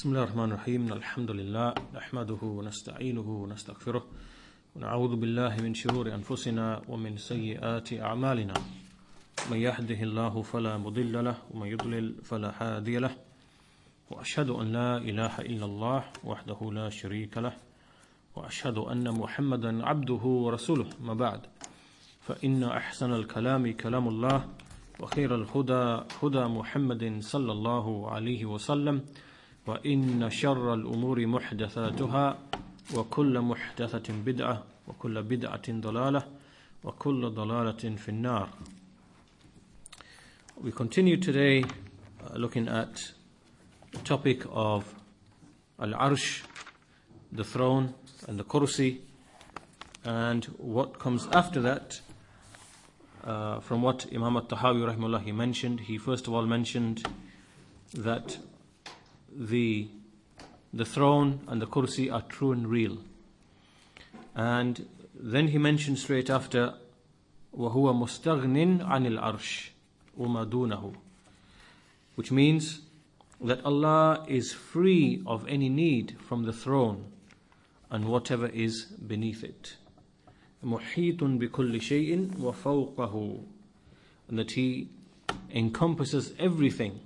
بسم الله الرحمن الرحيم الحمد لله نحمده ونستعينه ونستغفره ونعوذ بالله من شرور أنفسنا ومن سيئات أعمالنا من يهده الله فلا مضل له ومن يضلل فلا هادي له وأشهد أن لا إله إلا الله وحده لا شريك له وأشهد أن محمدا عبده ورسوله ما بعد فإن أحسن الكلام كلام الله وخير الهدى هدى محمد صلى الله عليه وسلم وإن شر الأمور محدثاتها وكل محدثة بدعة وكل بدعة ضلالة وكل ضلالة في النار. We continue today looking at the topic of Al-Arsh, the throne and the Kursi, and what comes after that. From what Imam At-Tahawi rahimahullah he mentioned, he first of all mentioned that the throne and the kursi are true and real, and then he mentioned straight after وَهُوَ مُسْتَغْنٍ عَنِ الْعَرْشِ وَمَا دُونَهُ, which means that Allah is free of any need from the throne and whatever is beneath it. مُحِيطٌ بِكُلِّ شَيْءٍ وَفَوْقَهُ, and that He encompasses everything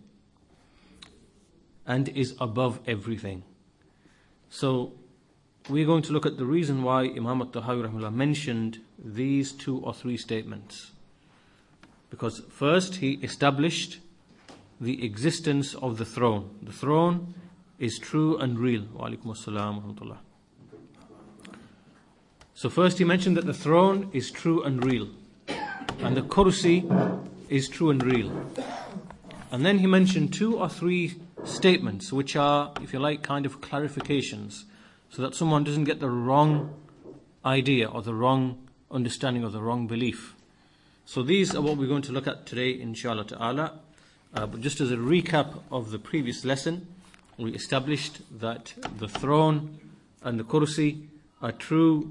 and is above everything. So we're going to look at the reason why Imam At-Tahawi rahimahullah mentioned these two or three statements. Because first he established the existence of the throne. The throne is true and real. Wa alaikum assalam wa rahmatullah. So first he mentioned that the throne is true and real, and the kursi is true and real. And then he mentioned two or three statements which are, if you like, kind of clarifications, so that someone doesn't get the wrong idea or the wrong understanding or the wrong belief. So these are what we're going to look at today, inshallah ta'ala. But just as a recap of the previous lesson, we established that the throne and the kursi are two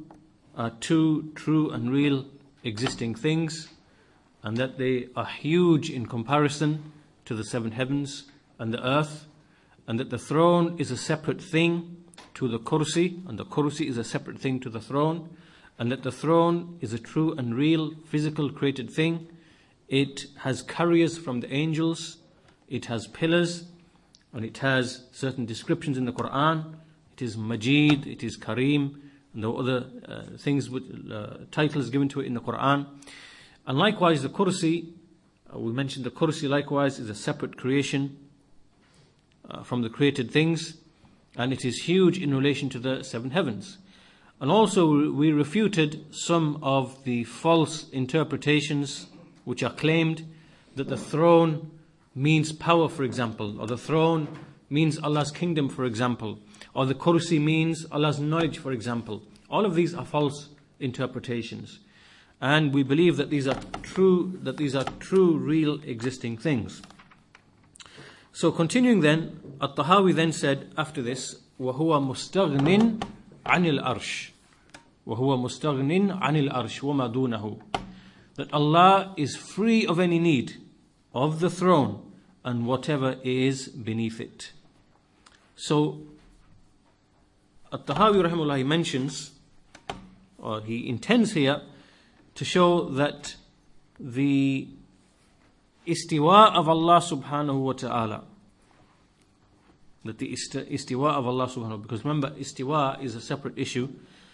true and real existing things, and that they are huge in comparison to the seven heavens and the earth, and that the throne is a separate thing to the kursi, and the kursi is a separate thing to the throne, and that the throne is a true and real physical created thing. It has carriers from the angels, it has pillars, and it has certain descriptions in the Quran. It is Majid, it is Kareem, and the other things with titles given to it in the Quran. And likewise the kursi, we mentioned the kursi likewise is a separate creation from the created things, and it is huge in relation to the seven heavens. And also we refuted some of the false interpretations which are claimed that the throne means power, for example, or the throne means Allah's kingdom, for example, or the kursi means Allah's knowledge, for example. All of these are false interpretations, and we believe that these are true, real, existing things. So continuing then, At-Tahawi then said after this, وَهُوَ مُسْتَغْنٍ عَنِ الْأَرْشِ وَهُوَ مُسْتَغْنٍ عَنِ الْأَرْشِ وَمَا دُونَهُ, that Allah is free of any need of the throne and whatever is beneath it. So At-Tahawi rahimahullah, he mentions, or he intends here to show that the istiwa of Allah subhanahu wa ta'ala, that the istiwa of Allah subhanahu, because remember, istiwa is a separate issue.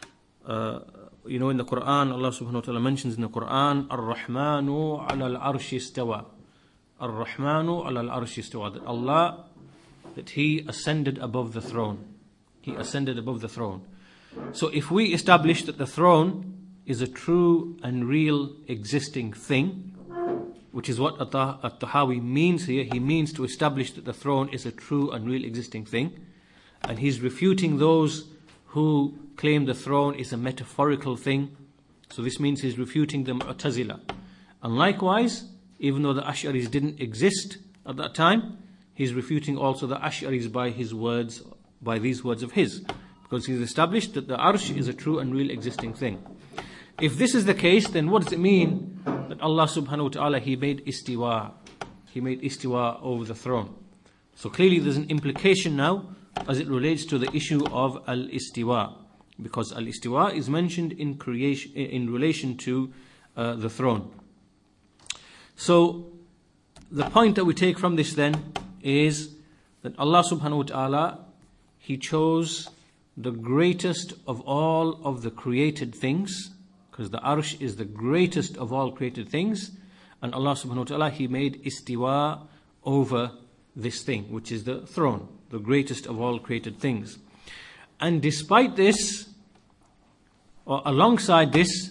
In the Quran, Allah subhanahu wa ta'ala mentions in the Quran, Ar-Rahmanu ala al-arshi istawa. Ar-Rahmanu ala al-arshi istawa, that Allah, that He ascended above the throne. He ascended above the throne. So if we establish that the throne is a true and real existing thing, which is what At-Tahawi means here, he means to establish that the throne is a true and real existing thing, and he's refuting those who claim the throne is a metaphorical thing. So this means he's refuting the Mu'tazila. And likewise, even though the Ash'aris didn't exist at that time, he's refuting also the Ash'aris by his words, by these words of his, because he's established that the Arsh is a true and real existing thing. If this is the case, then what does it mean that Allah subhanahu wa ta'ala, He made istiwa over the throne? So clearly there's an implication now as it relates to the issue of al-istiwa, because al-istiwa is mentioned in relation to the throne. So the point that we take from this then is that Allah subhanahu wa ta'ala, He chose the greatest of all of the created things, because the arsh is the greatest of all created things, and Allah subhanahu wa ta'ala, He made istiwa over this thing, which is the throne, the greatest of all created things. And despite this, or alongside this,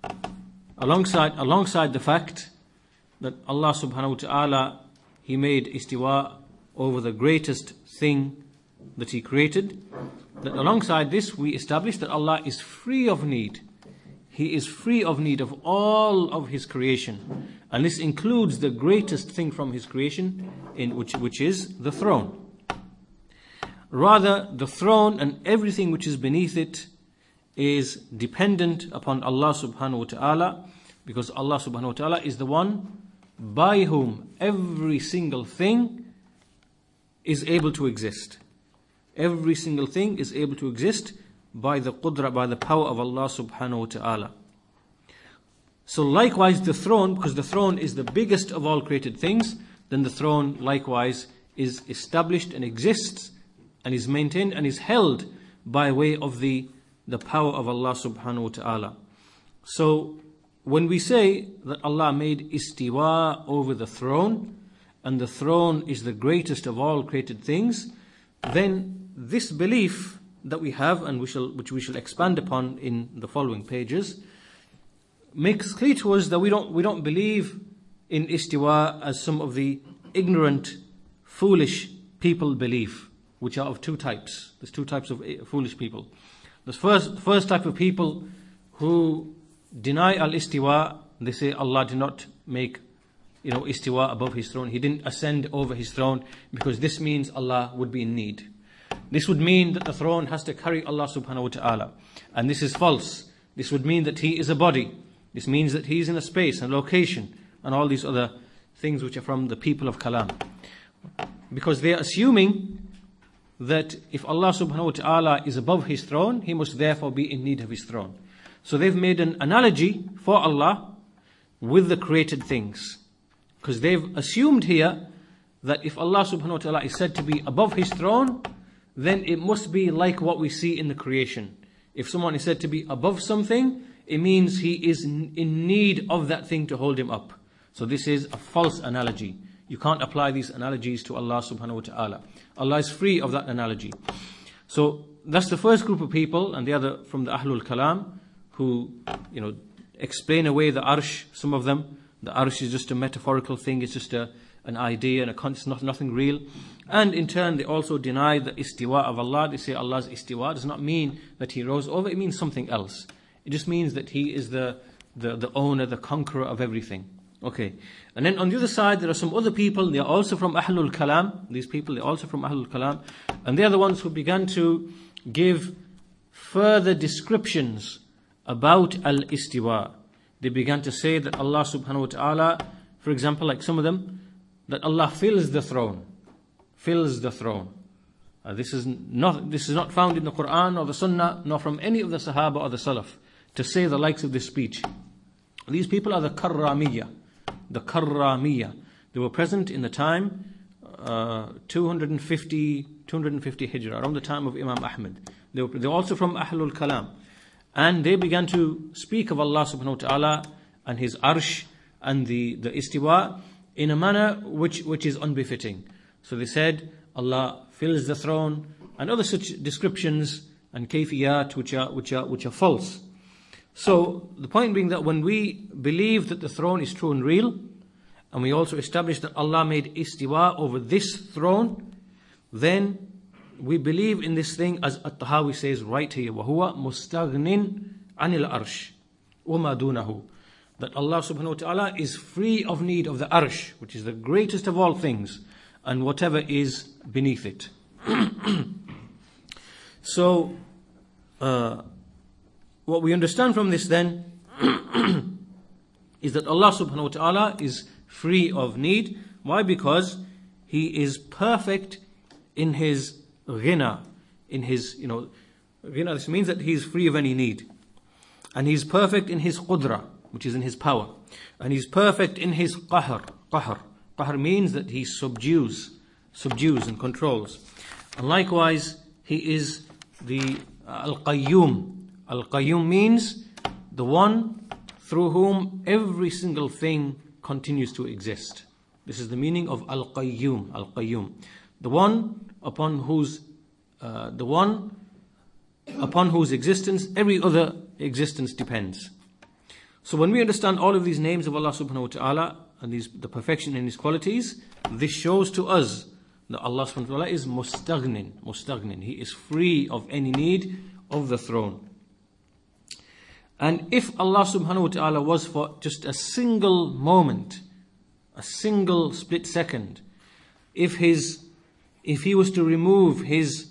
alongside the fact that Allah subhanahu wa ta'ala, He made istiwa over the greatest thing that He created, that alongside this we establish that Allah is free of need. He is free of need of all of His creation. And this includes the greatest thing from His creation, which is the throne. Rather, the throne and everything which is beneath it is dependent upon Allah subhanahu wa ta'ala, because Allah subhanahu wa ta'ala is the one by whom every single thing is able to exist. Every single thing is able to exist by the qudra, by the power of Allah subhanahu wa ta'ala. So likewise the throne, because the throne is the biggest of all created things, then the throne likewise is established and exists and is maintained and is held by way of the power of Allah subhanahu wa ta'ala. So when we say that Allah made istiwa over the throne, and the throne is the greatest of all created things, then this belief that we have, and which we shall expand upon in the following pages, makes clear to us that we don't believe in istiwa as some of the ignorant, foolish people believe, which are of two types. There's two types of foolish people. The first type of people who deny al-istiwa, they say Allah did not make istiwa above His throne. He didn't ascend over His throne, because this means Allah would be in need. This would mean that the throne has to carry Allah subhanahu wa ta'ala. And this is false. This would mean that He is a body. This means that He is in a space and location, and all these other things which are from the people of Kalam. Because they are assuming that if Allah subhanahu wa ta'ala is above His throne, He must therefore be in need of His throne. So they've made an analogy for Allah with the created things. Because they've assumed here that if Allah subhanahu wa ta'ala is said to be above His throne, then it must be like what we see in the creation. If someone is said to be above something, it means he is in need of that thing to hold him up. So this is a false analogy. You can't apply these analogies to Allah subhanahu wa ta'ala. Allah is free of that analogy. So that's the first group of people, and the other from the Ahlul Kalam, who explain away the arsh. Some of them, the arsh is just a metaphorical thing, it's just an idea and it's nothing real. And in turn they also deny the istiwa of Allah. They say Allah's istiwa does not mean that He rose over, it means something else. It just means that He is the owner, the conqueror of everything. Okay. And then on the other side there are some other people, they are also from Ahlul Kalam. These people, they are also from Ahlul Kalam, and they are the ones who began to give further descriptions about al-istiwa. They began to say that Allah subhanahu wa ta'ala, for example, like some of them, that Allah fills the throne. Fills the throne. This is not found in the Quran or the Sunnah, nor from any of the Sahaba or the Salaf, to say the likes of this speech. These people are the Karramiyya. The Karramiyya. They were present in the time 250 Hijrah, around the time of Imam Ahmad. They were also from Ahlul Kalam. And they began to speak of Allah subhanahu wa ta'ala and His arsh and the istiwa in a manner which is unbefitting. So they said Allah fills the throne and other such descriptions and kayfiyat which are false. So the point being that when we believe that the throne is true and real, and we also establish that Allah made istiwa over this throne, then we believe in this thing as At-Tahawi says right here, وَهُوَ مُسْتَغْنٍ عَنِ الْأَرْشِ وَمَا دُونَهُ, that Allah subhanahu wa ta'ala is free of need of the arsh, which is the greatest of all things, and whatever is beneath it. So what we understand from this then is that Allah subhanahu wa ta'ala is free of need. Why? Because He is perfect in His ghina in his, ghina, this means that he is free of any need. And he's perfect in his qudra, which is in his power. And he's perfect in his qahr. Qahr means that he subdues and controls. And likewise, he is the Al-Qayyum. Al-Qayyum means the one through whom every single thing continues to exist. This is the meaning of Al-Qayyum. Al-Qayyum, the one upon whose existence every other existence depends. So when we understand all of these names of Allah subhanahu wa ta'ala and the perfection in His qualities, this shows to us that Allah subhanahu wa ta'ala is mustaghnin. He is free of any need of the throne. And if Allah subhanahu wa ta'ala was for just a single moment, a single split second, if He was to remove His,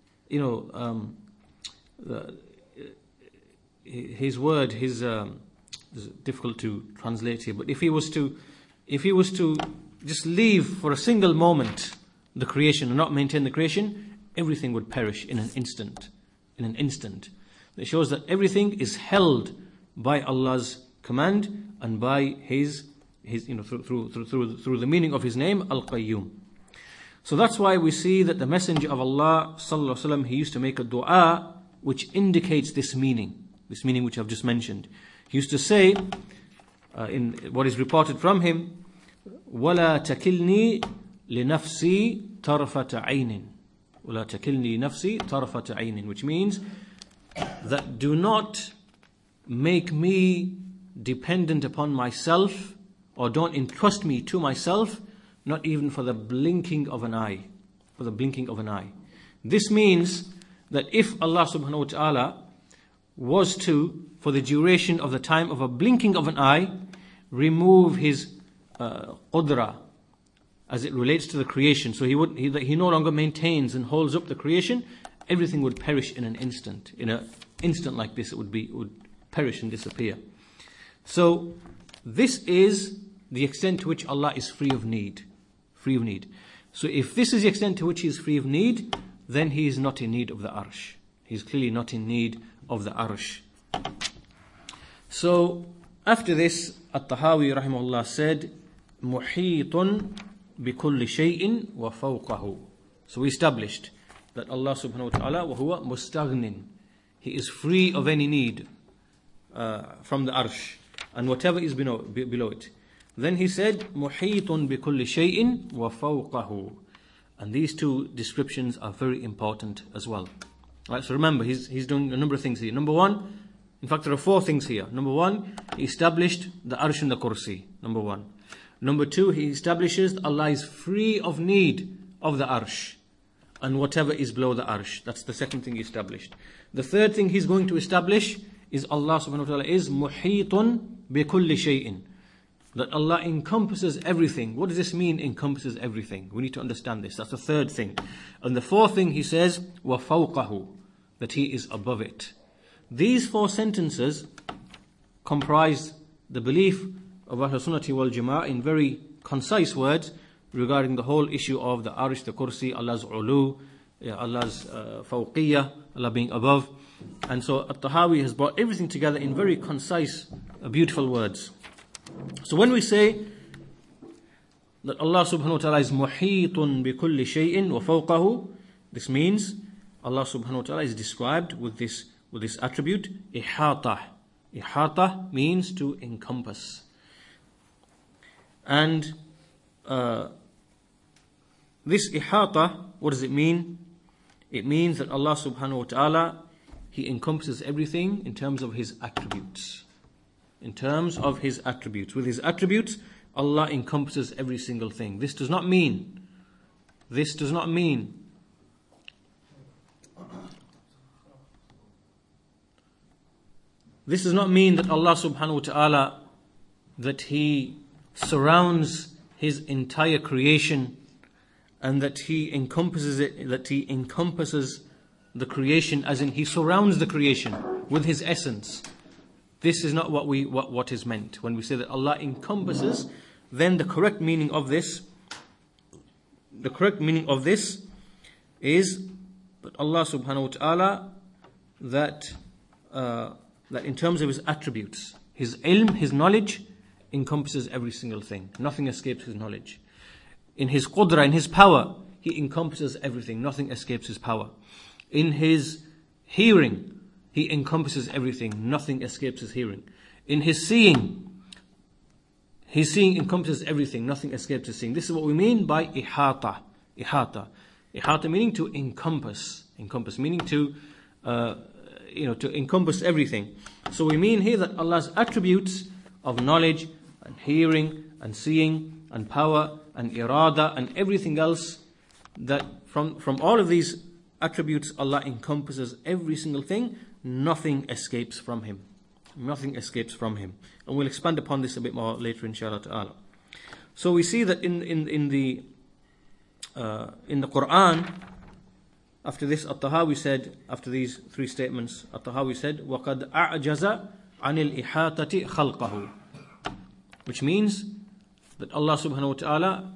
His word, it's difficult to translate here, but if he was to just leave for a single moment the creation and not maintain the creation, everything would perish in an instant. It shows that everything is held by Allah's command and by His through the meaning of His name, Al-Qayyum. So that's why we see that the Messenger of Allah sallallahu alaihi wasallam, he used to make a dua which indicates this meaning which I've just mentioned. He used to say, in what is reported from him, وَلَا تَكِلْنِي لِنَفْسِي طَرْفَةَ عَيْنٍ وَلَا تَكِلْنِي نَفْسِي طَرْفَةَ عَيْنٍ, which means that do not make me dependent upon myself, or don't entrust me to myself, not even for the blinking of an eye. This means that if Allah subhanahu wa ta'ala was to, for the duration of the time of a blinking of an eye, remove His qudra as it relates to the creation, so he no longer maintains and holds up the creation, everything would perish in an instant. In an instant like this, it would perish and disappear. So this is the extent to which Allah is free of need. So if this is the extent to which He is free of need, then He is not in need of the arsh. He is clearly not in need of the arsh. So after this, At-Tahawi rahimahullah said, muhitun bikulli shay'in wa fawqahu. So we established that Allah subhanahu wa ta'ala wa huwa mustaghnin. He is free of any need from the arsh and whatever is below it. Then he said, muhitun bikulli shay'in wa fawqahu. And these two descriptions are very important as well. Right, so remember, he's doing a number of things here. Number one, in fact there are four things here. Number one, he established the arsh and the kursi. Number one. Number two, he establishes Allah is free of need of the arsh and whatever is below the arsh. That's the second thing he established. The third thing he's going to establish is Allah subhanahu wa ta'ala is muhitun bikulli shay'in. That Allah encompasses everything. What does this mean, encompasses everything? We need to understand this. That's the third thing. And the fourth thing he says, وَفَوْقَهُ, that He is above it. These four sentences comprise the belief of Ahlul Sunnati wal Jama'ah in very concise words regarding the whole issue of the Arsh, the Kursi, Allah's Ulu, Allah's Fawqiyah, Allah being above. And so At-Tahawi has brought everything together in very concise, beautiful words. So when we say that Allah subhanahu wa ta'ala is muhitun bi kulli shay'in wa fawqahu, this means Allah subhanahu wa ta'ala is described with this attribute, ihata. Ihata means to encompass. And this ihata, what does it mean? It means that Allah subhanahu wa ta'ala, He encompasses everything in terms of His attributes. In terms of His attributes. With His attributes, Allah encompasses every single thing. This does not mean that Allah subhanahu wa ta'ala, that He surrounds His entire creation and that He encompasses the creation, as in He surrounds the creation with His essence. This is not what is meant. When we say that Allah encompasses, then the correct meaning of this is that Allah subhanahu wa ta'ala, that in terms of His attributes, His ilm, His knowledge, encompasses every single thing. Nothing escapes His knowledge. In His qudra, in His power, He encompasses everything. Nothing escapes His power. In His hearing, He encompasses everything. Nothing escapes His hearing. In His seeing encompasses everything. Nothing escapes His seeing. This is what we mean by ihata. Ihata meaning to encompass. Encompass meaning to encompass everything. So we mean here that Allah's attributes of knowledge and hearing and seeing and power and irada and everything else, that from all of these attributes Allah encompasses every single thing. Nothing escapes from Him. Nothing escapes from Him. And we'll expand upon this a bit more later, inshallah ta'ala. So we see that in the Quran, after this, At-Tahawi said, after these three statements, At-Tahawi said, وَقَدْ أَعْجَزَ عَنِ الْإِحَاطَةِ خَلْقَهُ, which means that Allah subhanahu wa ta'ala,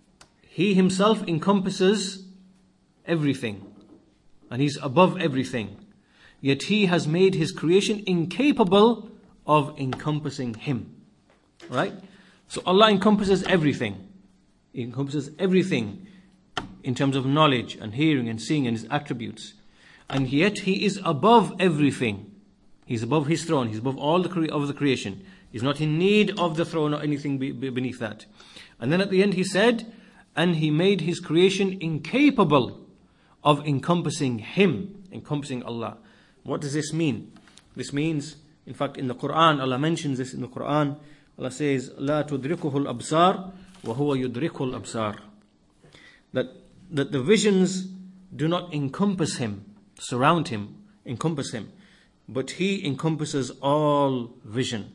He Himself encompasses everything, and He's above everything. Yet He has made His creation incapable of encompassing Him. Right? So Allah encompasses everything. He encompasses everything in terms of knowledge and hearing and seeing and His attributes. And yet He is above everything. He's above His throne. He's above all of the creation. He's not in need of the throne or anything beneath that. And then at the end He said, and He made His creation incapable of encompassing Him, encompassing Allah. What does this mean? This means, in fact, in the Quran, Allah mentions this in the Quran. Allah says, لا تدركه الأبصار وهو يدرك الأبصار. That the visions do not encompass Him, surround Him, encompass Him, but He encompasses all vision.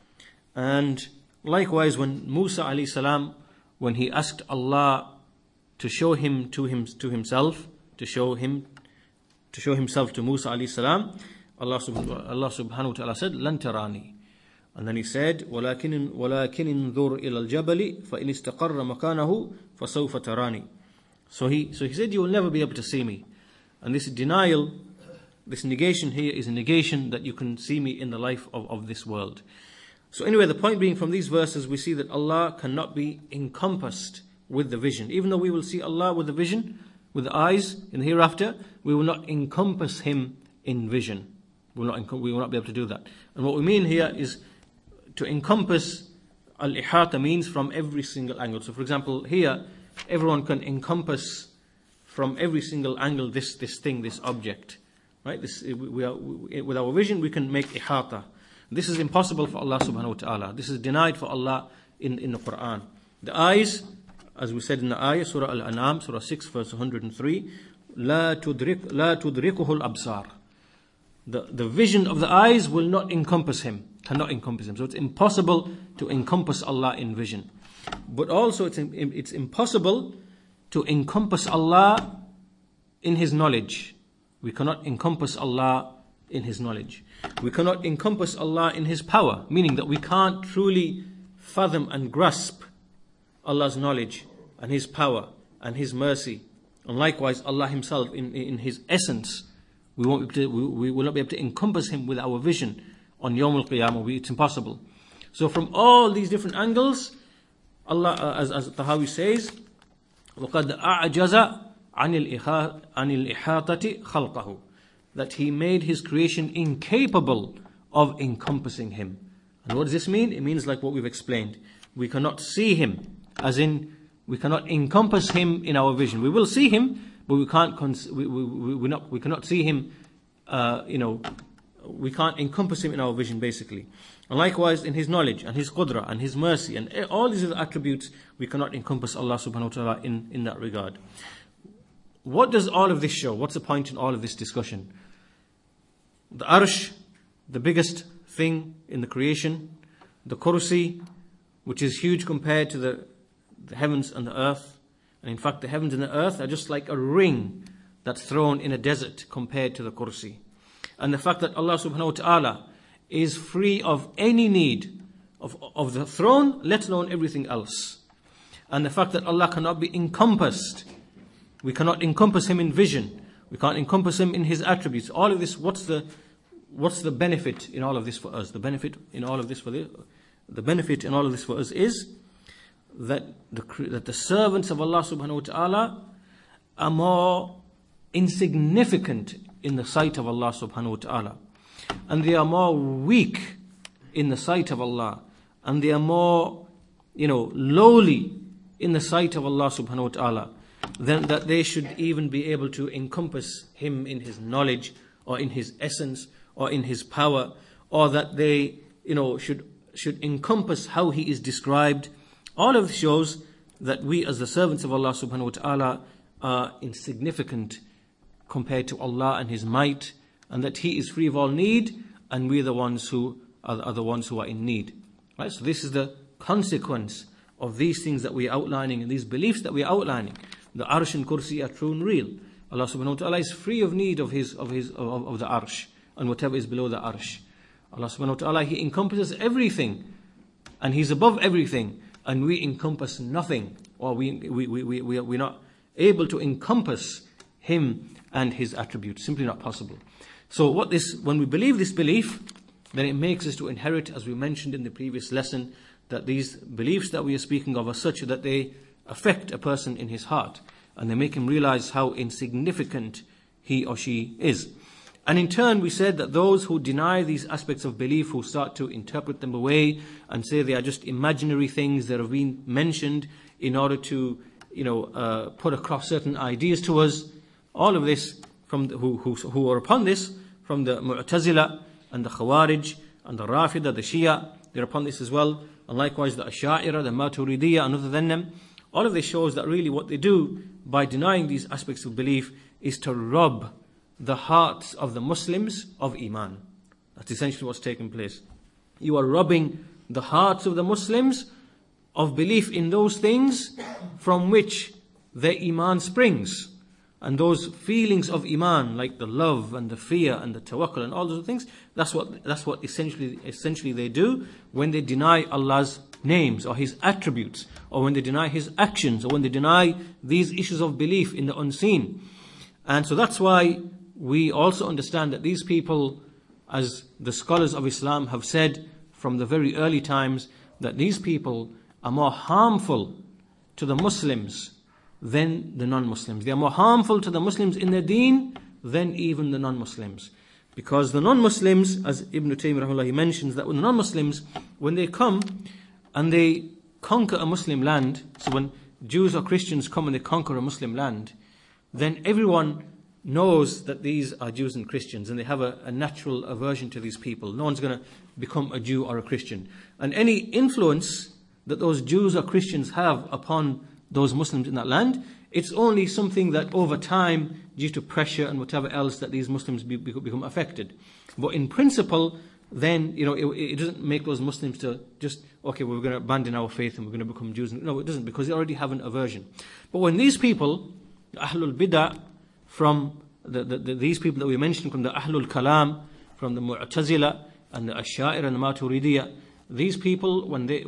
And likewise, when Musa alayhi salam, when he asked Allah to show him to Himself, to show Himself to Musa alayhi salam, Allah subhanahu wa ta'ala said, لَن تَرَانِي. And then He said, وَلَكِنْ انظُرْ إِلَى الْجَبَلِ فَإِنِ اسْتَقَرَّ مَكَانَهُ فَسَوْفَ تَرَانِي. So he said, you will never be able to see me. And this denial, this negation here is a negation that you can see me in the life of this world. So anyway, the point being, from these verses we see that Allah cannot be encompassed with the vision. Even though we will see Allah with the vision, with the eyes in the hereafter, we will not encompass Him in vision. We will not be able to do that. And what we mean here is to encompass. Al-ihata means from every single angle. So for example, here everyone can encompass from every single angle this thing, this object. Right? With our vision we can make ihata. This is impossible for Allah subhanahu wa ta'ala. This is denied for Allah in the Quran. The eyes, as we said in the ayah, Surah Al-An'am, Surah 6, verse 103, لا تدركه الأبصار. The vision of the eyes will not encompass Him, cannot encompass Him. So it's impossible to encompass Allah in vision. But also it's impossible to encompass Allah in His knowledge. We cannot encompass Allah in His knowledge. We cannot encompass Allah in His power, meaning that we can't truly fathom and grasp Allah's knowledge and His power and His mercy. And likewise Allah Himself in His essence, we will not be able to encompass Him with our vision on Yawm al-Qiyamah. It's impossible. So from all these different angles, Allah, as Tahawi says, وَقَدْ أَعْجَزَ عَنِ الْإِحَاطَةِ خَلْقَهُ, that He made His creation incapable of encompassing Him. And what does this mean? It means like what we've explained. We cannot see Him, as in we cannot encompass Him in our vision. We will see Him, but we cannot see Him. We can't encompass Him in our vision, basically. And likewise in His knowledge and His qudra and His mercy and all these other attributes, we cannot encompass Allah subhanahu wa ta'ala in that regard. What does all of this show? What's the point in all of this discussion? The Arsh, the biggest thing in the creation, the Kursi, which is huge compared to the heavens and the earth. And in fact, the heavens and the earth are just like a ring that's thrown in a desert compared to the Kursi. And the fact that Allah subhanahu wa ta'ala is free of any need of the throne, let alone everything else. And the fact that Allah cannot be encompassed. We cannot encompass Him in vision. We can't encompass Him in His attributes. All of this, what's the benefit in all of this for us? The benefit in all of this for us is that the servants of Allah subhanahu wa ta'ala are more insignificant in the sight of Allah subhanahu wa ta'ala, and they are more weak in the sight of Allah, and they are more lowly in the sight of Allah subhanahu wa ta'ala, then that they should even be able to encompass Him in His knowledge, or in His essence, or in His power, or that they should encompass how He is described. All of this shows that we as the servants of Allah subhanahu wa ta'ala are insignificant compared to Allah and His might, and that He is free of all need, and we are the ones who are in need. Right? So this is the consequence of these things that we are outlining, and these beliefs that we are outlining. The Arsh and Kursi are true and real. Allah subhanahu wa ta'ala is free of need of the Arsh and whatever is below the Arsh. Allah subhanahu wa ta'ala, He encompasses everything, and He's above everything, and we encompass nothing, or we're not able to encompass Him and His attributes. Simply not possible. So when we believe this belief, then it makes us to inherit, as we mentioned in the previous lesson, that these beliefs that we are speaking of are such that they affect a person in his heart, and they make him realize how insignificant he or she is. And in turn, we said that those who deny these aspects of belief, who start to interpret them away and say they are just imaginary things that have been mentioned in order to put across certain ideas to us, all of this from who are upon this, from the Mu'tazila and the Khawarij and the Rafida, the Shia, they're upon this as well, and likewise the Asha'ira, the Maturidiyya, and other than them. All of this shows that really what they do by denying these aspects of belief is to rob the hearts of the Muslims of Iman. That's essentially what's taking place. You are robbing the hearts of the Muslims of belief in those things from which their Iman springs. And those feelings of Iman, like the love and the fear and the tawakkul and all those things, that's what essentially they do when they deny Allah's names or His attributes, or when they deny His actions, or when they deny these issues of belief in the unseen. And so that's why we also understand that these people, as the scholars of Islam have said from the very early times, that these people are more harmful to the Muslims than the non-Muslims. They are more harmful to the Muslims in their deen than even the non-Muslims. Because the non-Muslims, as Ibn Taymiyyah rahimahullah, he mentions that when the non-Muslims, when they come and they conquer a Muslim land, so when Jews or Christians come and they conquer a Muslim land, then everyone knows that these are Jews and Christians, and they have a natural aversion to these people. No one's going to become a Jew or a Christian. And any influence that those Jews or Christians have upon those Muslims in that land, it's only something that over time, due to pressure and whatever else, that these Muslims become affected. But in principle, then it doesn't make those Muslims to just, okay, we're going to abandon our faith and we're going to become Jews. No, it doesn't, because they already have an aversion. But when these people, Ahlul Bid'ah, from these people that we mentioned, from the Ahlul Kalam, from the Mu'tazila and the Asha'ira and the Maturidiyya, these people, when they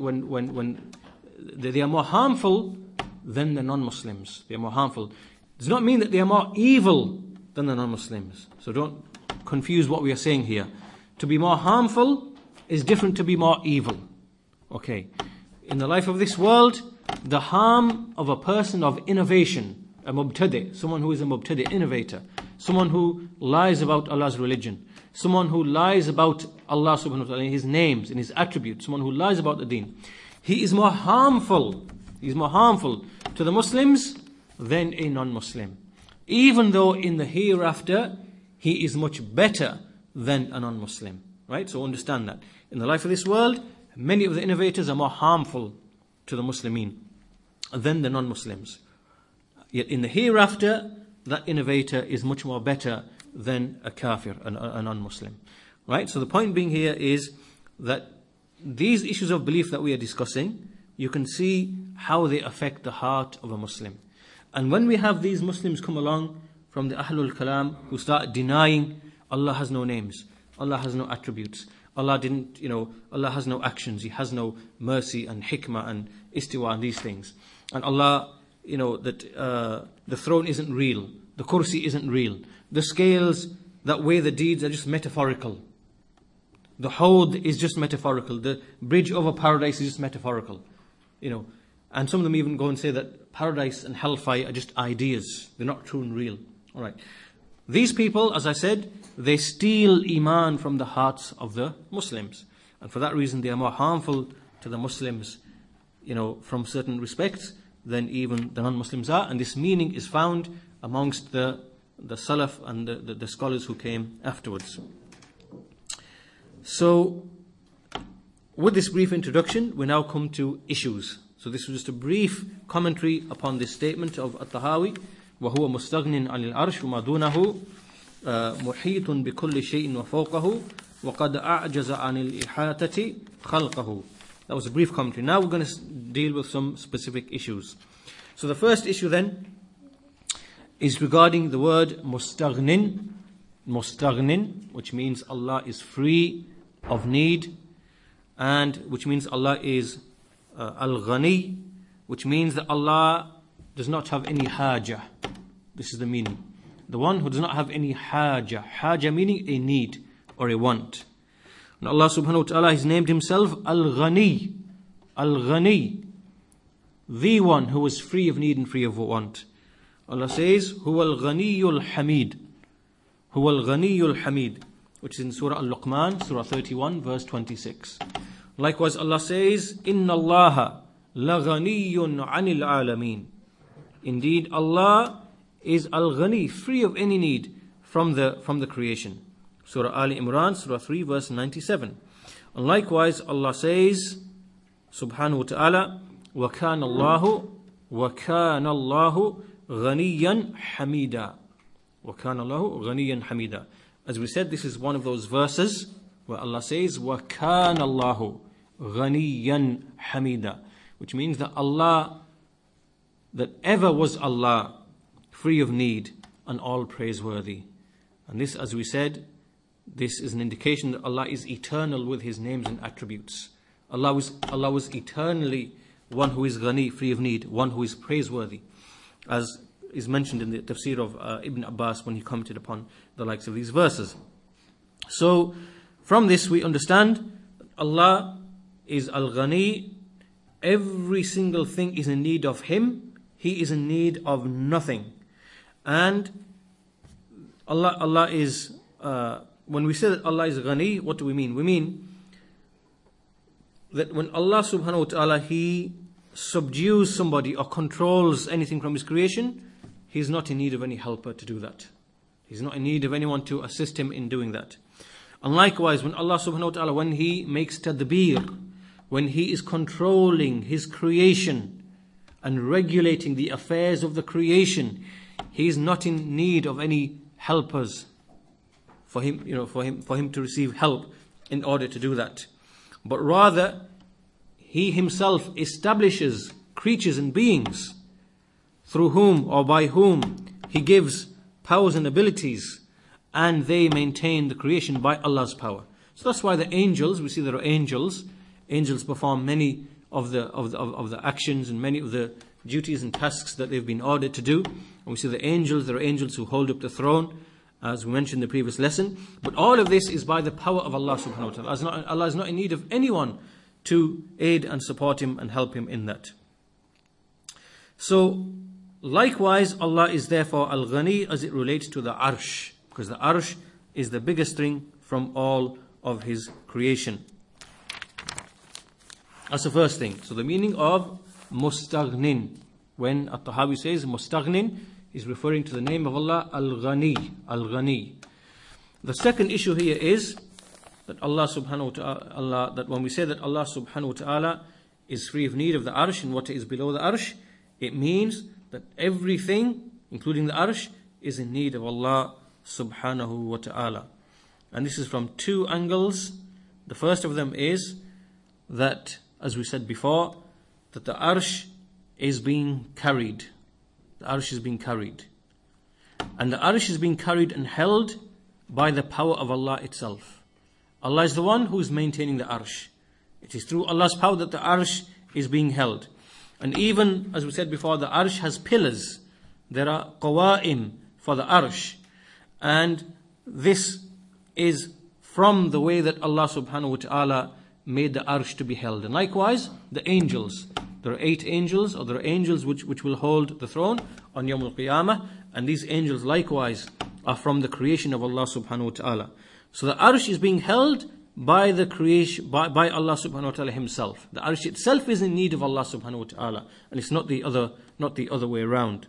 are more harmful than the non-Muslims. They are more harmful. It does not mean that they are more evil than the non-Muslims. So don't confuse what we are saying here. To be more harmful is different to be more evil. Okay. In the life of this world, the harm of a person of innovation, a mubtadi', someone who is a mubtadi', innovator, someone who lies about Allah's religion, someone who lies about Allah subhanahu wa ta'ala in His names, in His attributes, someone who lies about the deen, he is more harmful. He is more harmful to the Muslims than a non-Muslim. Even though in the hereafter, he is much better than a non-Muslim. Right? So understand that. In the life of this world, many of the innovators are more harmful to the Muslimin than the non-Muslims. Yet in the hereafter, that innovator is much more better than a kafir, a non-Muslim. Right? So the point being here is that these issues of belief that we are discussing, you can see how they affect the heart of a Muslim. And when we have these Muslims come along from the Ahlul Kalam who start denying Allah has no names, Allah has no attributes, Allah has no actions, He has no mercy and hikmah and istiwa and these things. And Allah, that the throne isn't real, the kursi isn't real. The scales that weigh the deeds are just metaphorical. The Hawd is just metaphorical. The bridge over paradise is just metaphorical. And some of them even go and say that paradise and hellfire are just ideas. They're not true and real. All right. These people, as I said, they steal iman from the hearts of the Muslims. And for that reason, they are more harmful to the Muslims, from certain respects than even the non-Muslims are. And this meaning is found amongst the Salaf and the scholars who came afterwards. So, with this brief introduction, we now come to issues. So this was just a brief commentary upon this statement of At-Tahawi. وَهُوَ مُسْتَغْنٍ عَنِ الْعَرْشِ وَمَا دُونَهُ مُحِيطٌ بِكُلِّ شَيْءٍ وَفَوْقَهُ وَقَدْ أَعْجَزَ عَنِ الْإِحَاطَةِ خَلْقَهُ. That was a brief commentary. Now we're going to deal with some specific issues. So the first issue then is regarding the word mustaghnin, which means Allah is free of need, and which means Allah is al-ghani, which means that Allah does not have any haja. This is the meaning. The one who does not have any haja. Haja meaning a need or a want. And Allah subhanahu wa ta'ala has named himself al-ghani. Al-ghani. The one who is free of need and free of want. Allah says, Huwa al-ghaniyul hamid. Huwa al-ghaniyul hamid. Which is in Surah Al-Luqman, Surah 31, verse 26. Likewise, Allah says, Inna Allaha laghaniyyun anil alameen. Indeed, Allah is al-ghani, free of any need from the creation. Surah Ali Imran, Surah 3, verse 97. And likewise, Allah says, Subhanahu wa ta'ala, وَكَانَ اللَّهُ غَنِيًّا حَمِيدًا. وَكَانَ اللَّهُ غَنِيًّا حَمِيدًا. As we said, this is one of those verses where Allah says, وَكَانَ اللَّهُ غَنِيًّا حَمِيدًا, which means that Allah, that ever was Allah, free of need and all praiseworthy. And this, as we said, this is an indication that Allah is eternal with His names and attributes. Allah was eternally one who is ghani, free of need, one who is praiseworthy, as is mentioned in the tafsir of Ibn Abbas when he commented upon the likes of these verses. So, from this we understand Allah is al-ghani. Every single thing is in need of Him. He is in need of nothing. And Allah is, when we say that Allah is ghani, what do we mean? We mean that when Allah subhanahu wa ta'ala, He subdues somebody or controls anything from His creation, He is not in need of any helper to do that. He's not in need of anyone to assist Him in doing that. And likewise, when Allah subhanahu wa ta'ala, when He makes tadbir, when He is controlling His creation and regulating the affairs of the creation, He is not in need of any helpers for him to receive help in order to do that. But rather, He Himself establishes creatures and beings through whom or by whom He gives powers and abilities, and they maintain the creation by Allah's power. So that's why the angels, we see there are angels perform many of the actions and many of the duties and tasks that they've been ordered to do. And we see there are angels who hold up the throne, as we mentioned in the previous lesson. But all of this is by the power of Allah subhanahu wa ta'ala. Allah is not in need of anyone to aid and support Him and help Him in that. So, likewise, Allah is therefore al-ghani as it relates to the arsh, because the arsh is the biggest thing from all of His creation. That's the first thing. So the meaning of mustaghnin, when At-Tahawi says mustaghnin, is referring to the name of Allah, al-ghani, al-ghani. The second issue here is that Allah subhanahu wa ta'ala, that when we say that Allah subhanahu wa ta'ala is free of need of the arsh and what is below the arsh, it means that everything, including the arsh, is in need of Allah subhanahu wa ta'ala. And this is from two angles. The first of them is that, as we said before, that the arsh is being carried. The arsh is being carried. And the arsh is being carried and held by the power of Allah itself. Allah is the one who is maintaining the arsh. It is through Allah's power that the arsh is being held. And even, as we said before, the arsh has pillars. There are qawa'im for the arsh. And this is from the way that Allah subhanahu wa ta'ala made the arsh to be held. And likewise, the angels. There are 8 angels, or there are angels which will hold the throne on Yawm al-Qiyamah. And these angels likewise are from the creation of Allah subhanahu wa ta'ala. So the arsh is being held by the creation, by Allah subhanahu wa ta'ala himself. The arsh itself is in need of Allah subhanahu wa ta'ala. And it's not the other way around.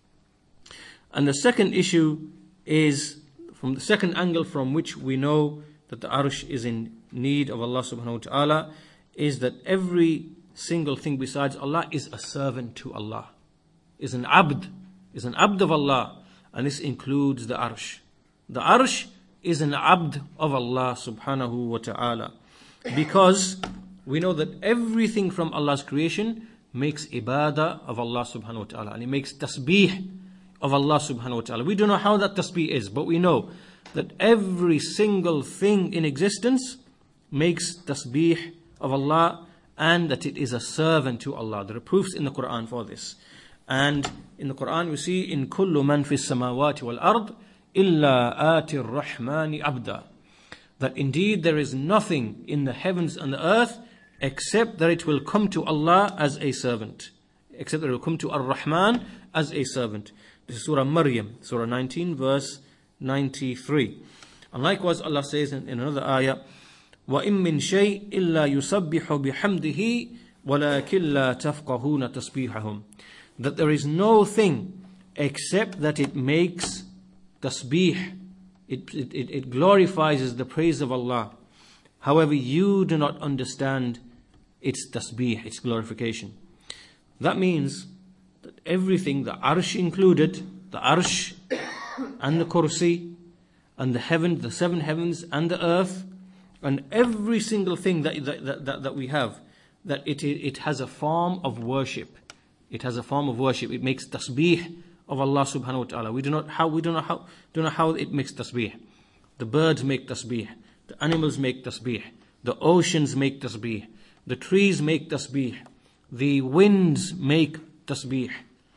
And the second issue is, from the second angle from which we know that the arsh is in need of Allah subhanahu wa ta'ala, is that every single thing besides Allah is a servant to Allah, is an abd of Allah, and this includes the arsh. The arsh is an abd of Allah subhanahu wa ta'ala, because we know that everything from Allah's creation makes ibadah of Allah subhanahu wa ta'ala, and it makes tasbih of Allah subhanahu wa ta'ala. We don't know how that tasbih is, but we know that every single thing in existence makes tasbih of Allah, and that it is a servant to Allah. There are proofs in the Quran for this. And in the Quran we see, in kullu man fis samawati wal ard illa atir rahmani abda, that indeed there is nothing in the heavens and the earth except that it will come to Allah as a servant, except that it will come to Ar-Rahman as a servant. This is Surah Maryam, Surah 19, verse 93. And likewise Allah says in another ayah, وَإِن مِّن شَيْءٍ إِلَّا يُسَبِّحُ بِحَمْدِهِ وَلَكِنْ لَا تَفْقَهُونَ تَسْبِيحَهُم, that there is no thing except that it makes tasbih, it glorifies the praise of Allah. However, you do not understand its tasbih, its glorification. That means that everything, the arsh included, the arsh and the kursi and the 7 heavens and the earth, and every single thing that we have, that it has a form of worship. It has a form of worship. It makes tasbih of Allah subhanahu wa ta'ala. We don't know how it makes tasbih. The birds make tasbih. The animals make tasbih. The oceans make tasbih. The trees make tasbih. The winds make tasbih.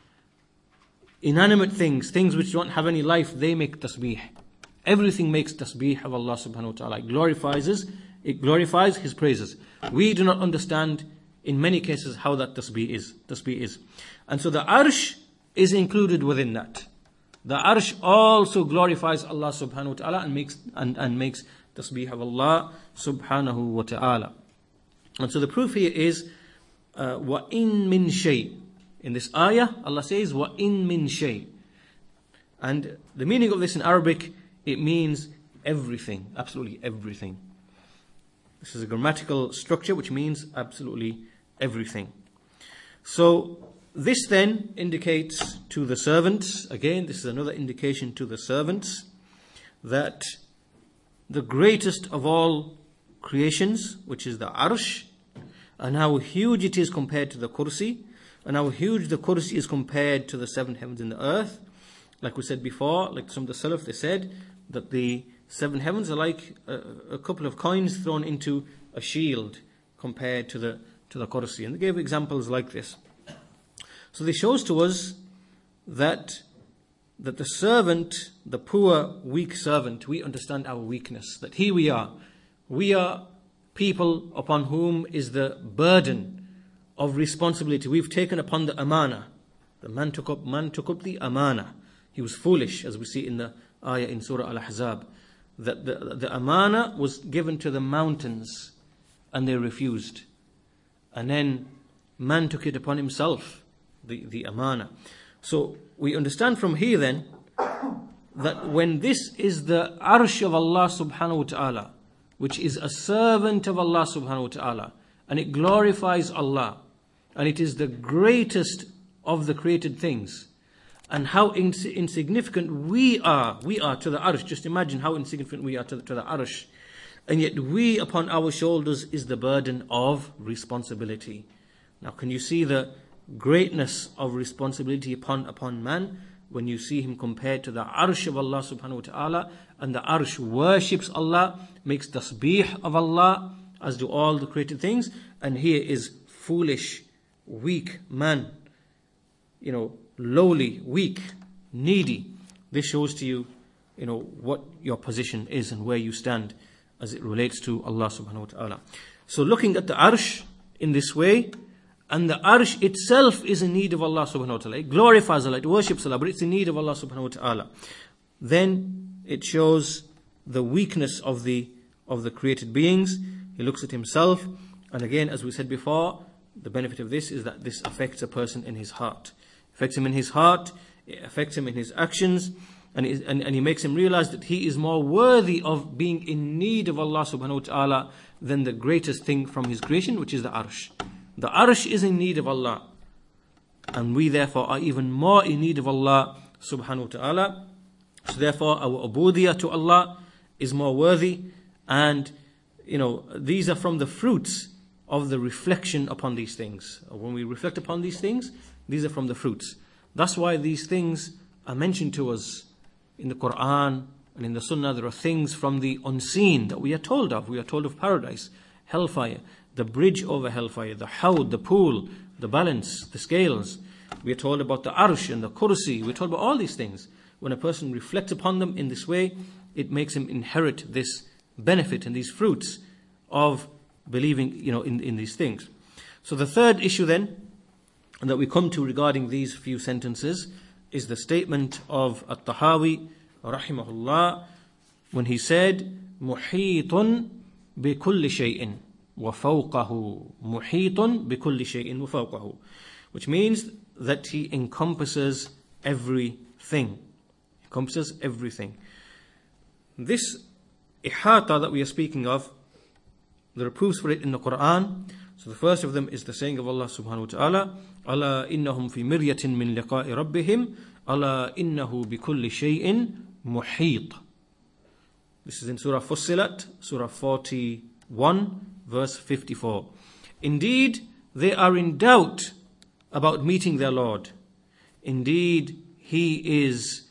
Inanimate things which don't have any life, they make tasbih. Everything makes tasbih of Allah subhanahu wa ta'ala. It glorifies His praises. We do not understand in many cases how that tasbih is. And so the arsh is included within that. The arsh also glorifies Allah subhanahu wa ta'ala and makes tasbih of Allah subhanahu wa ta'ala. And so the proof here is وَإِن مِّن شَيْءٍ. In this ayah, Allah says وَإِن مِّن شَيْءٍ. And the meaning of this in Arabic, it means everything, absolutely everything. This is a grammatical structure which means absolutely everything. So this then indicates to the servants, again this is another indication to the servants, that the greatest of all creations, which is the arsh, and how huge it is compared to the kursi, and how huge the kursi is compared to the 7 heavens and the earth. Like we said before, like some of the Salaf, they said that the 7 heavens are like a couple of coins thrown into a shield compared to the kursi. And they gave examples like this. So this shows to us that the servant, the poor, weak servant, we understand our weakness. That here we are people upon whom is the burden of responsibility. We've taken upon the amana. The man took up the amana. He was foolish, as we see in the ayah in Surah Al-Ahzab, that the amana was given to the mountains and they refused. And then man took it upon himself, the amana. So we understand from here then that when this is the arsh of Allah subhanahu wa ta'ala, which is a servant of Allah subhanahu wa ta'ala, and it glorifies Allah, and it is the greatest of the created things, and how insignificant we are to the arsh. Just imagine how insignificant we are to the arsh. And yet we, upon our shoulders, is the burden of responsibility. Now can you see the greatness of responsibility upon man when you see him compared to the arsh of Allah subhanahu wa ta'ala, and the arsh worships Allah, makes tasbih of Allah, as do all the created things, and here is foolish, weak man, lowly, weak, needy, This shows to you, what your position is and where you stand as it relates to Allah subhanahu wa ta'ala. So looking at the arsh in this way, and the arsh itself is in need of Allah subhanahu wa ta'ala. It glorifies Allah, it worships Allah, but it's in need of Allah subhanahu wa ta'ala. Then it shows the weakness of the created beings. He looks at himself, and again, as we said before, the benefit of this is that this affects a person in his heart. It affects him in his heart, it affects him in his actions, and he makes him realize that he is more worthy of being in need of Allah subhanahu wa ta'ala than the greatest thing from his creation, which is the arsh. The arsh is in need of Allah, and we therefore are even more in need of Allah subhanahu wa ta'ala. So therefore our ubudiyah to Allah is more worthy, and these are from the fruits of the reflection upon these things. When we reflect upon these things, these are from the fruits. That's why these things are mentioned to us in the Quran and in the Sunnah. There are things from the unseen that we are told of. We are told of paradise, hellfire, the bridge over hellfire, the hawd, the pool, the balance, the scales. We are told about the arsh and the kursi. We are told about all these things. When a person reflects upon them in this way, it makes him inherit this benefit and these fruits of believing, in these things. So the third issue then that we come to regarding these few sentences is the statement of At-Tahawi rahimahullah, when he said, muhitun bi kulli shay'in wa fawqahu. Muhitun bi kulli shay'in wa fawqahu. Which means that he encompasses everything. Encompasses everything. This ihata that we are speaking of, there are proofs for it in the Quran. So the first of them is the saying of Allah subhanahu wa ta'ala, Ala innahum fi miryatin min liqa'i rabbihim, ala innahu bi kulli shay'in muhit. This is in Surah Fussilat, Surah 41, verse 54. Indeed, they are in doubt about meeting their Lord. Indeed, He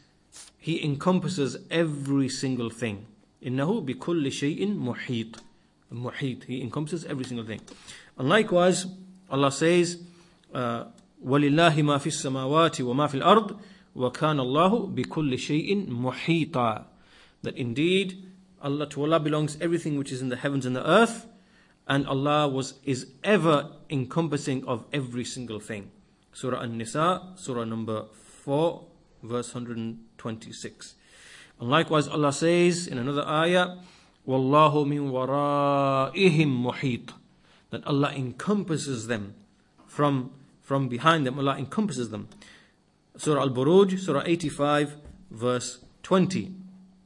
encompasses every single thing. Innahu bi kulli shay'in muhit. Muhit, He encompasses every single thing. And likewise, Allah says, وَلِلَّهِ مَا فِي السَّمَاوَاتِ وَمَا فِي الْأَرْضِ وَكَانَ اللَّهُ بِكُلِّ شَيْءٍ مُحِيطًا. That indeed, to Allah belongs everything which is in the heavens and the earth, and Allah is ever encompassing of every single thing. Surah An-Nisa, Surah number 4, verse 126. And likewise, Allah says in another ayah, وَاللَّهُ مِنْ وَرَائِهِمْ مُحِيطٌ. That Allah encompasses them from behind them. Allah encompasses them. Surah Al-Buruj, Surah 85, verse 20.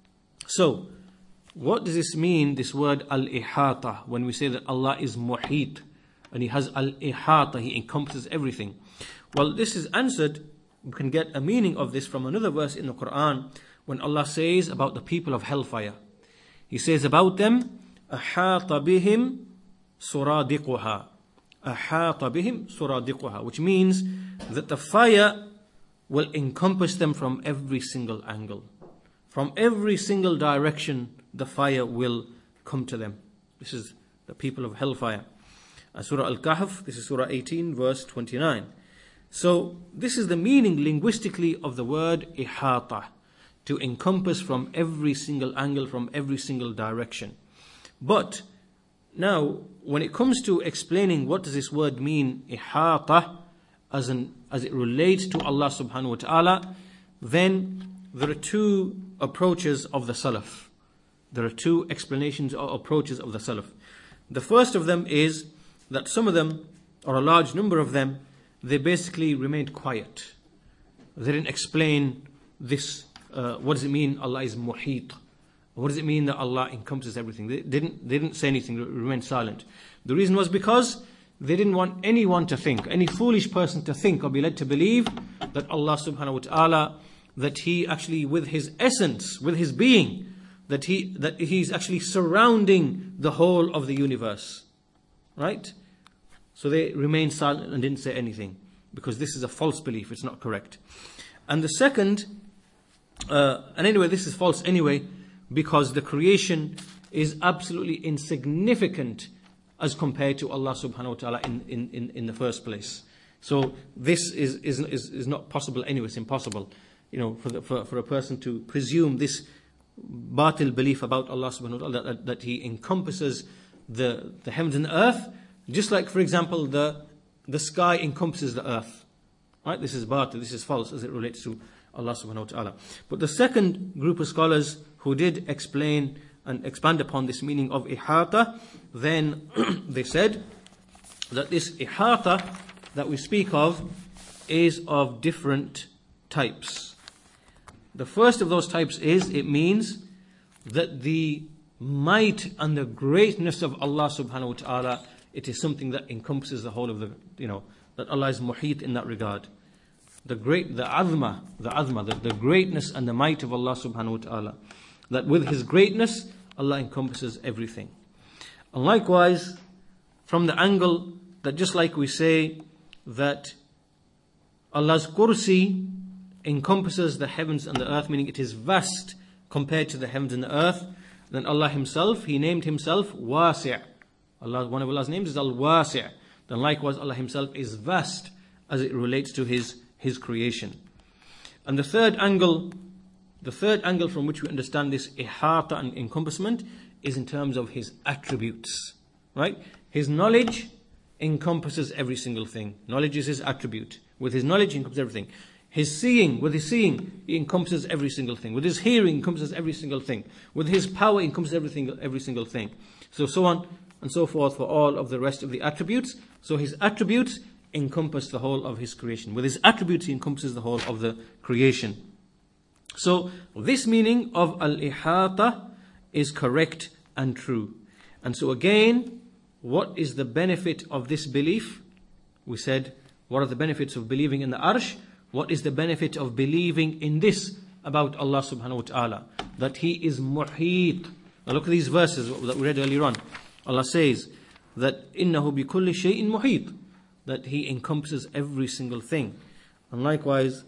So, what does this mean, this word al-ihata, when we say that Allah is muhit and He has al-ihata, He encompasses everything? Well, this is answered. We can get a meaning of this from another verse in the Quran when Allah says about the people of hellfire. He says about them, أَحَاطَ بِهِمْ سُرَادِقُهَا. أَحَاطَ بِهِمْ سُرَادِقُهَا. Which means that the fire will encompass them from every single angle. From every single direction, the fire will come to them. This is the people of hellfire. Surah Al-Kahf, this is Surah 18, verse 29. So, this is the meaning linguistically of the word ihata. To encompass from every single angle, from every single direction. But now, when it comes to explaining what does this word mean, ihata, as it relates to Allah subhanahu wa ta'ala, then there are two approaches of the Salaf. There are two explanations or approaches of the Salaf. The first of them is that some of them, or a large number of them, they basically remained quiet. They didn't explain this. What does it mean Allah is muhit? What does it mean that Allah encompasses everything? They didn't say anything, they remained silent. The reason was because they didn't want anyone to think, any foolish person to think or be led to believe that Allah subhanahu wa ta'ala, that He actually with His essence, with His being, that He's actually surrounding the whole of the universe. Right? So they remained silent and didn't say anything, because this is a false belief, it's not correct. And the second, and anyway, this is false anyway, because the creation is absolutely insignificant as compared to Allah subhanahu wa ta'ala in the first place. So this is not possible anyway, it's impossible. for a person to presume this batil belief about Allah subhanahu wa ta'ala, that He encompasses the heavens and the earth, just like, for example, the sky encompasses the earth. Right? This is batil, this is false as it relates to Allah subhanahu wa ta'ala. But the second group of scholars who did explain and expand upon this meaning of ihata, then they said that this ihata that we speak of is of different types. The first of those types is, it means that the might and the greatness of Allah subhanahu wa ta'ala, it is something that encompasses the whole of that Allah is muhit in that regard. The greatness and the might of Allah subhanahu wa ta'ala. That with His greatness, Allah encompasses everything. And likewise, from the angle that just like we say that Allah's kursi encompasses the heavens and the earth, meaning it is vast compared to the heavens and the earth, then Allah Himself, He named Himself Wasi'. One of Allah's names is Al-Wasi'. Then likewise Allah Himself is vast as it relates to His creation. And the third angle from which we understand this ihata and encompassment is in terms of His attributes. Right? His knowledge encompasses every single thing. Knowledge is His attribute. With His knowledge He encompasses everything. His seeing, with His seeing, He encompasses every single thing. With His hearing, He encompasses every single thing. With His power, He encompasses every single thing. So on and so forth for all of the rest of the attributes. So His attributes encompass the whole of His creation. With His attributes, He encompasses the whole of the creation. So this meaning of al-ihata is correct and true. And so again, what is the benefit of this belief? We said, what are the benefits of believing in the arsh? What is the benefit of believing in this about Allah subhanahu wa ta'ala? That He is muhit. Now look at these verses that we read earlier on. Allah says that innahu bi kulli shay'in muhit, that He encompasses every single thing. And likewise,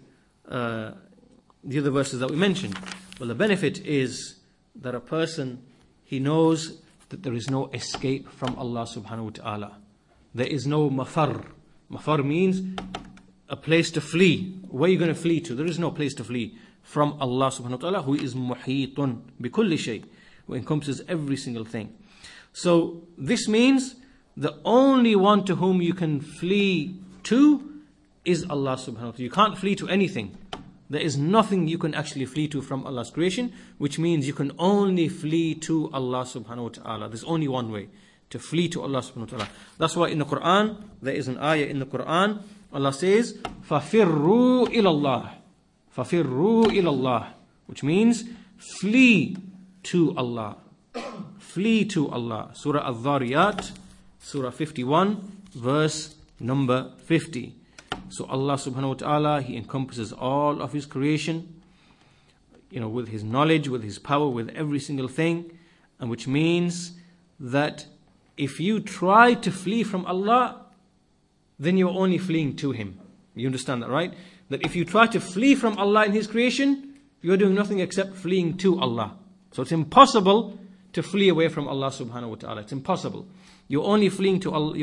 the other verses that we mentioned. Well, the benefit is that a person, he knows that there is no escape from Allah subhanahu wa ta'ala. There is no mafar. Mafar means a place to flee. Where are you going to flee to? There is no place to flee from Allah subhanahu wa ta'ala, who is muhitun bi kulli shay, who encompasses every single thing. So this means the only one to whom you can flee to is Allah subhanahu wa ta'ala. You can't flee to anything. There is nothing you can actually flee to from Allah's creation, which means you can only flee to Allah subhanahu wa ta'ala. There's only one way, to flee to Allah subhanahu wa ta'ala. That's why in the Quran, there is an ayah in the Quran, Allah says, فَفِرُّوا إِلَى اللَّهِ فَفِرُّوا إِلَى اللَّهِ, which means flee to Allah. Flee to Allah. Surah Al-Dhariyat, Surah 51, verse number 50. So Allah subhanahu wa ta'ala, He encompasses all of His creation, with His knowledge, with His power, with every single thing. And which means that if you try to flee from Allah, then you're only fleeing to Him. You understand that, right? That if you try to flee from Allah in His creation, you're doing nothing except fleeing to Allah. So it's impossible to flee away from Allah subhanahu wa ta'ala. It's impossible. You're only fleeing to Allah,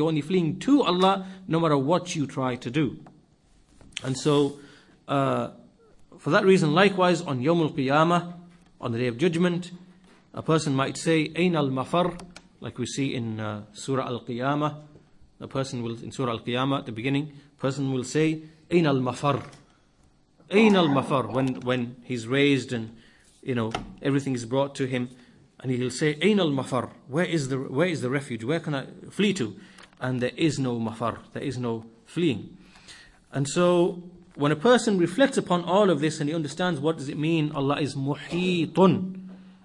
no matter what you try to do. And so, for that reason, likewise, on Yawm al-Qiyamah, on the Day of Judgment, a person might say, Ayn al-Mafar, like we see in Surah Al-Qiyamah. A person will, in Surah Al-Qiyamah, at the beginning, person will say, Ayn al-Mafar. Ayn al-Mafar, when he's raised and, everything is brought to him, and he'll say, Ayn al-Mafar, where is the refuge? Where can I flee to? And there is no mafar, there is no fleeing. And so, when a person reflects upon all of this and he understands what does it mean, Allah is muhitun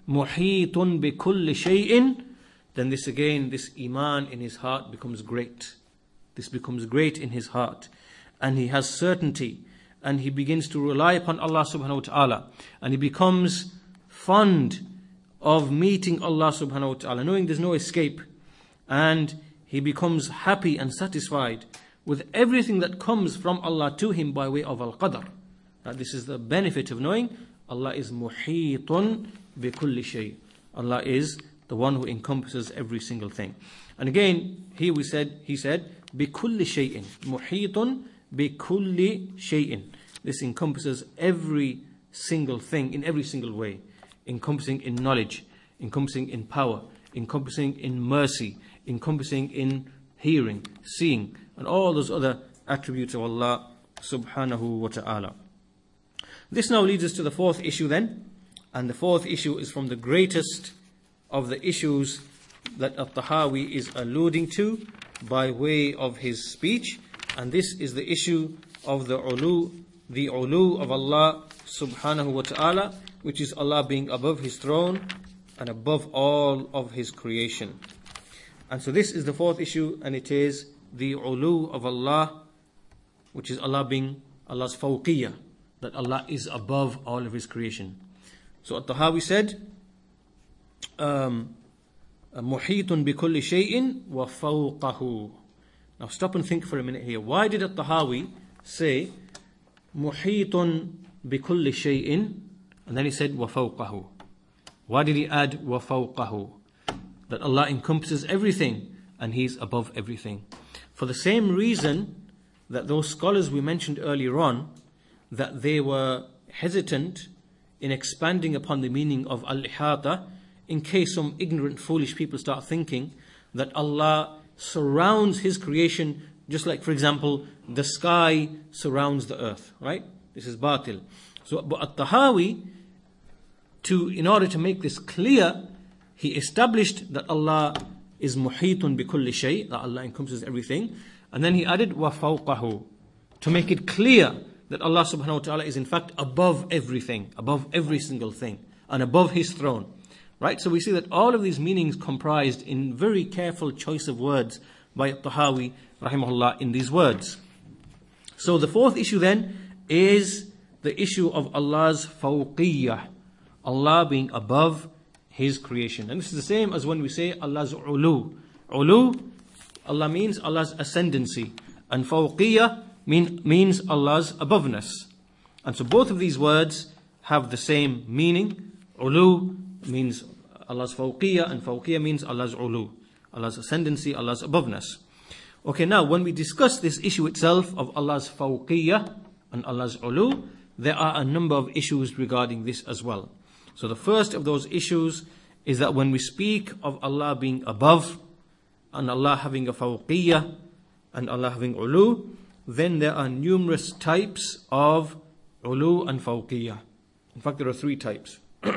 bi kulli shay'in, then this iman in his heart becomes great. This becomes great in his heart. And he has certainty. And he begins to rely upon Allah subhanahu wa ta'ala. And he becomes fond of meeting Allah subhanahu wa ta'ala, knowing there's no escape. And he becomes happy and satisfied with everything that comes from Allah to him by way of al-qadr. This is the benefit of knowing Allah is muhitun bi kulli shay. Allah is the one who encompasses every single thing. And again, here he said, bi kulli shay'in. Muhitun bi kulli shay'in. This encompasses every single thing in every single way, encompassing in knowledge, encompassing in power, encompassing in mercy, encompassing in hearing, seeing, and all those other attributes of Allah subhanahu wa ta'ala. This now leads us to the fourth issue then, and the fourth issue is from the greatest of the issues that At-Tahawi is alluding to by way of his speech, and this is the issue of the ulu of Allah subhanahu wa ta'ala, which is Allah being above His throne and above all of His creation. And so this is the fourth issue, and it is the ulu of Allah, which is Allah being Allah's fawqiyah, that Allah is above all of His creation. So At-Tahawi said, muhitun bi kulli shay'in wa fawqahu. Now stop and think for a minute here. Why did At-Tahawi say muhitun bi kulli shay'in, and then he said wa fawqahu? Why did he add wa fawqahu? That Allah encompasses everything and He's above everything. For the same reason that those scholars we mentioned earlier on, that they were hesitant in expanding upon the meaning of al-ihata, in case some ignorant, foolish people start thinking that Allah surrounds His creation, just like, for example, the sky surrounds the earth, right? This is batil. So, but At-Tahawi, in order to make this clear, he established that Allah is muhitun bi kulli shay, that Allah encompasses everything, and then he added wa fawqahu, to make it clear that Allah subhanahu wa ta'ala is in fact above everything, above every single thing, and above His throne. Right? So we see that all of these meanings comprised in very careful choice of words by At-Tahawi rahimahullah in these words. So the fourth issue then is the issue of Allah's fawqiyah, Allah being above His creation. And this is the same as when we say Allah's ulu. Ulu, Allah means Allah's ascendancy, and fawqiyah means Allah's aboveness. And so both of these words have the same meaning. Ulu means Allah's fawqiyah, and fawqiyah means Allah's ulu, Allah's ascendancy, Allah's aboveness. Okay, now when we discuss this issue itself of Allah's fawqiyah and Allah's ulu, there are a number of issues regarding this as well. So the first of those issues is that when we speak of Allah being above, and Allah having a fawqiyah, and Allah having ulu, then there are numerous types of ulu and fawqiyah. In fact, there are three types.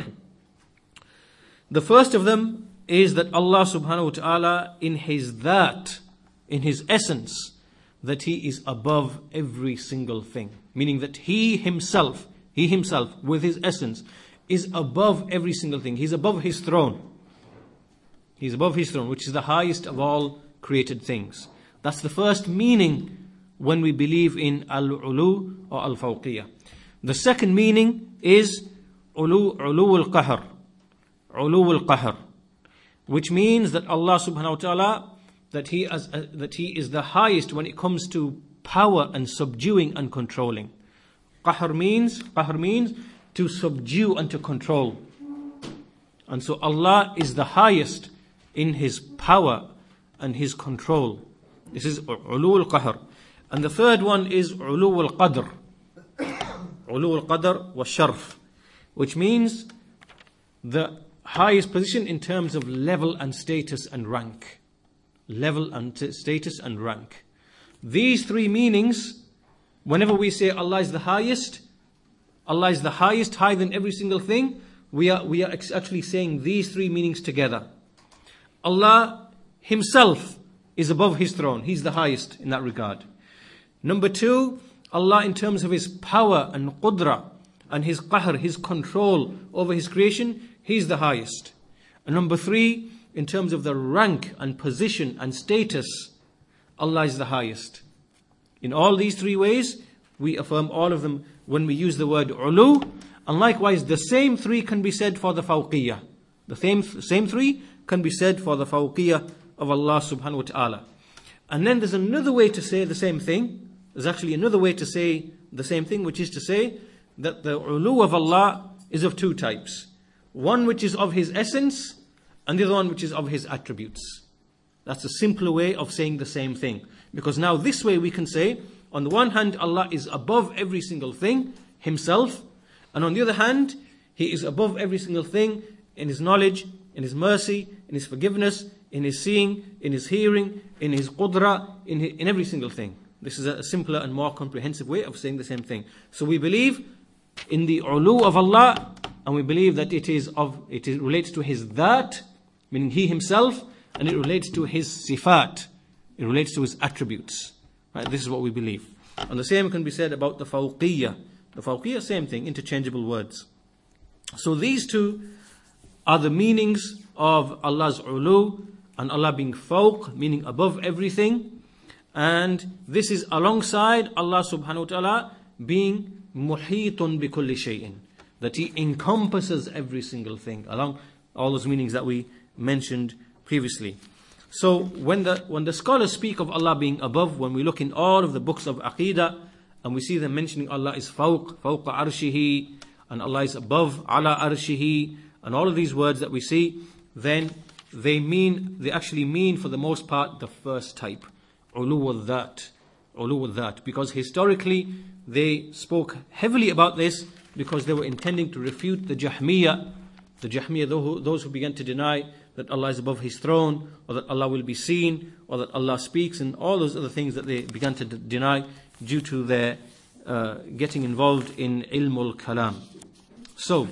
The first of them is that Allah subhanahu wa ta'ala in His dhat, in His essence, that He is above every single thing. Meaning that He Himself with His essence is above every single thing. He's above His throne. He's above His throne, which is the highest of all created things. That's the first meaning when we believe in al-ulu or al-fawqiyah. The second meaning is ulu al-qahr. Ulu al-qahr. Which means that Allah subhanahu wa ta'ala, that He is the highest when it comes to power and subduing and controlling. Qahr means to subdue and to control. And so Allah is the highest in His power and His control. This is ulu al-qahr. And the third one is ulu al-qadr. Ulu al-qadr wa sharf, which means the highest position in terms of level and status and rank. Level and status and rank. These three meanings, whenever we say Allah is the highest, higher than every single thing, we are actually saying these three meanings together. Allah Himself is above His throne. He's the highest in that regard. Number two, Allah in terms of His power and qudra and His qahr, His control over His creation, He's the highest. And number three, in terms of the rank and position and status, Allah is the highest. In all these three ways, we affirm all of them when we use the word ulu. And likewise, the same three can be said for the fawqiyah. The same three can be said for the fawqiyah of Allah subhanahu wa ta'ala. And then there's another way to say the same thing. There's actually another way to say the same thing, which is to say that the ulu of Allah is of two types. One which is of His essence, and the other one which is of His attributes. That's a simpler way of saying the same thing. Because now this way we can say on the one hand, Allah is above every single thing Himself, and on the other hand, He is above every single thing in His knowledge, in His mercy, in His forgiveness, in His seeing, in His hearing, in His qudra, in every single thing. This is a simpler and more comprehensive way of saying the same thing. So we believe in the ulu of Allah, and we believe that it relates to His dhat, meaning He Himself, and it relates to His sifat. It relates to His attributes. Right? This is what we believe. And the same can be said about the fawqiyya. The fawqiyya, same thing, interchangeable words. So these two are the meanings of Allah's ulu, and Allah being fawq, meaning above everything. And this is alongside Allah subhanahu wa ta'ala being muhitun bi kulli shay'in, that He encompasses every single thing, along all those meanings that we mentioned previously. So when the scholars speak of Allah being above, when we look in all of the books of Aqidah, and we see them mentioning Allah is fawqa arshihi, and Allah is above ala arshihi, and all of these words that we see, then they actually mean for the most part the first type, ulu al-dhat, because historically they spoke heavily about this because they were intending to refute the Jahmiyyah, those who began to deny that Allah is above His throne, or that Allah will be seen, or that Allah speaks, and all those other things that they began to deny due to their getting involved in ilmul kalam. So,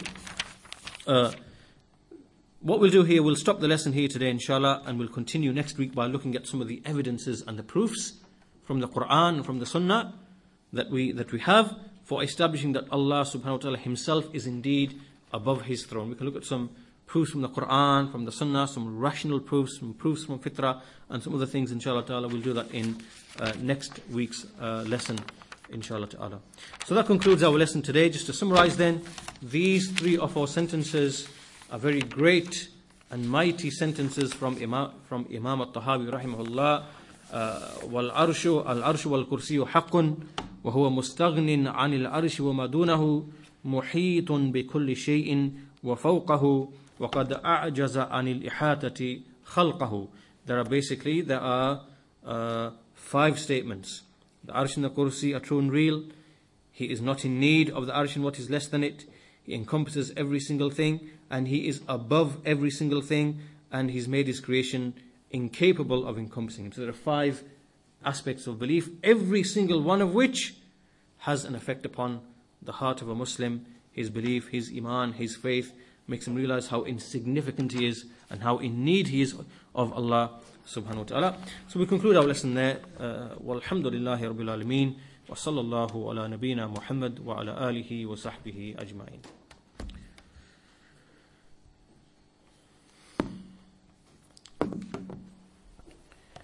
what we'll do here, we'll stop the lesson here today, inshallah, and we'll continue next week by looking at some of the evidences and the proofs from the Quran and from the Sunnah that we have for establishing that Allah subhanahu wa ta'ala Himself is indeed above His throne. We can look at some proofs from the Quran, from the Sunnah, some rational proofs, some proofs from Fitrah, and some other things, inshallah ta'ala. We'll do that in next week's lesson, inshallah ta'ala. So that concludes our lesson today. Just to summarize then, these 3 or 4 sentences are very great and mighty sentences from Imam al-Tahawi rahimahullah. وَالْعَرْشُ وَالْكُرْسِيُّ حَقٌّ وَهُوَ مُسْتَغْنٍ عَنِ الْعَرْشِ وَمَا دُونَهُ مُحِيطٌ بِكُلِّ شَيْءٍ وَفَوْقَهُ وَقَدْ أَعْجَزَ عَنِ الْإِحَاطَةِ خَلْقَهُ. There are 5 statements. The Arsh and the Kursi are true and real. He is not in need of the Arsh and what is less than it. He encompasses every single thing, and He is above every single thing, and He's made His creation incapable of encompassing Him. So there are 5 aspects of belief, every single one of which has an effect upon the heart of a Muslim. His belief, his iman, his faith makes him realize how insignificant he is and how in need he is of Allah subhanahu wa ta'ala. So we conclude our lesson there. Walhamdulillahi rabbil alameen. Wa sallallahu ala nabiyyina Muhammad wa ala alihi wa sahbihi ajma'in.